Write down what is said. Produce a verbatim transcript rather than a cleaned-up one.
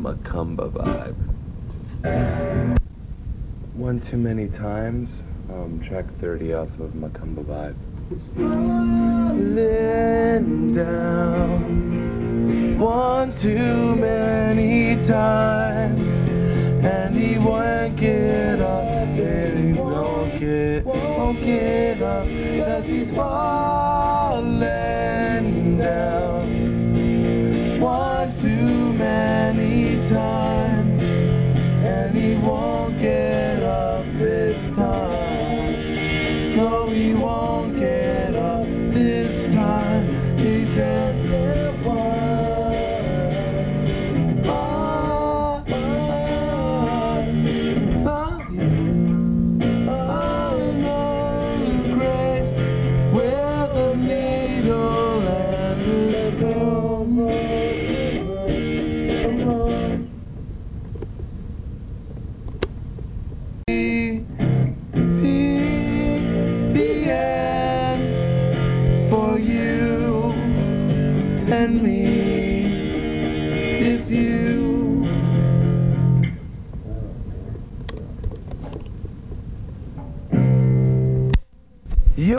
Macumba vibe. One too many times. Um, track thirty off of Macumba vibe. Laying down one too many times, and he won't get up, and he won't get, won't get up, cause he's falling down one too many times, and he won't get up this time. No, he won't get up this time. He's just one. Ah, ah, ah, he's falling on the grace with a needle and a spoon. The end for you and me.